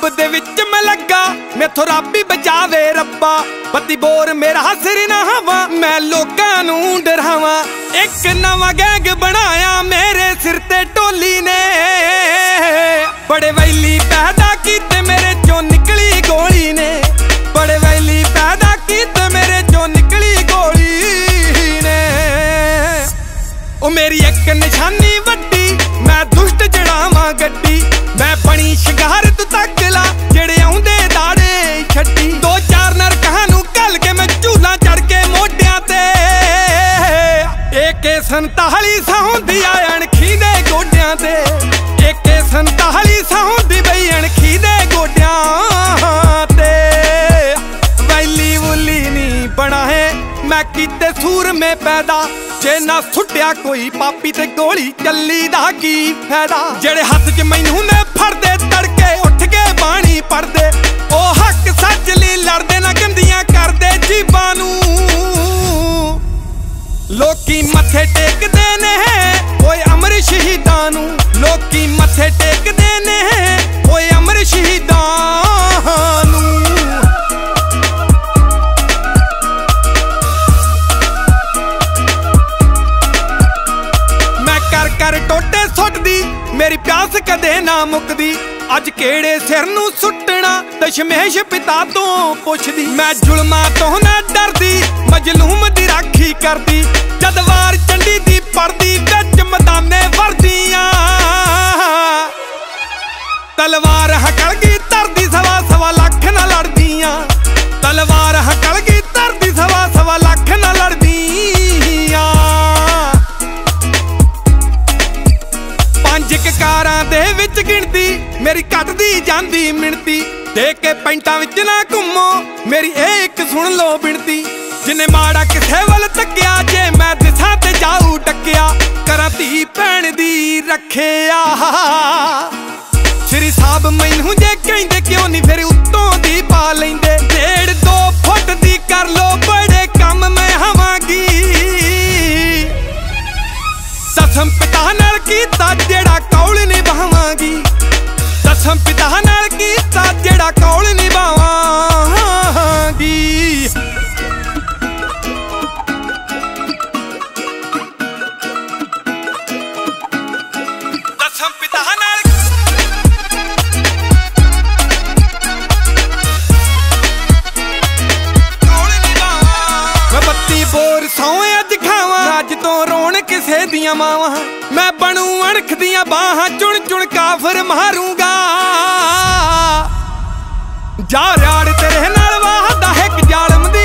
दे विच मैं लगा मैथों रब ही बचावे रब्बा। पति बोर मेरा सिर ना हवा मैं लोकां नूं डरावां। एक नवां गैंग बनाया मेरे सिर ते टोली ने। बड़े वैली पैदा कीते मेरे चों निकली गोली ने। बड़े वैली पैदा कीते मेरे चों निकली गोली ने। ओ मेरी एक निशानी वड्डी मैं दुष्ट जड़ावां गड्डी। मैं बनी शिकार तू तक ला जेड़े आउंदे दाड़े छड्डी। दो चार नरकां नूं घल के मैं झूला चढ़ के मोढियां ते। AK-47 सौंदी आ अणखी दे गोडियां ते। AK-47 सौंदी बई अणखी दे गोडियां ते। वैली वुली नी बना है मैं कीते सूर में पैदा। जे ना सुटिया कोई पापी ते गोली चली दा की फायदा। जेड़े हथ च मैनू ने फड़दे तड़के उठ के बाणी पढ़दे। ओ हक सच ली लड़दे ना गंदियां करदे जीबां नूं। लोकी मत्थे टेकदे ने ओए अमर शहीदां नूं। लोकी मत्थे टेकदे ने ओए अमर शहीदां नूं। कर टोटे सुटदी मेरी प्यास कदे ना मुकदी। अज केड़े सिर नूं सुटना दशमेश पिता तो पुछदी। मैं जुल्मां तो ना डरदी मजलूम दी राखी करदी। जद वार चंडी दी पड़दी विच मैदाने वरदियां। तलवार हकलगी तरदी सवा सवा लख ना लड़दियां। तलवार हकलगी तरदी सवा सवा लख ना लड़दियां। कारां दे विच गिणती मेरी कटदी जांदी मिणती। दे के पैंटां विच ना घुमो मेरी एक सुन लो बिनती। जिन्ने माड़ा किसे वल तक्या जे मैं दिसां ते जाऊ टक्या। करां धी भैण दी रखिया। श्री साहब मैनू जे कहिंदे क्यों नहीं फिर उत्तों दी पा लैंदे। 1.5-2 फुट दी कर लो बड़े कम मैं हवांगी। दसम पिता नाल कीता जेड़ा कौल निभावांगी। दसम पिता नाल कीता जेड़ा कौल निभावांगी। दसम पिता नाल कौल निभावां। मैं 32 बोर सौए अज खावां अज तो रोण किसे दियां मावां। मैं बनू अणख दियां बाहां चुन चुन काफर मारूंगा। जा राड़ तेरे नाल वाहदा है कि जालम दी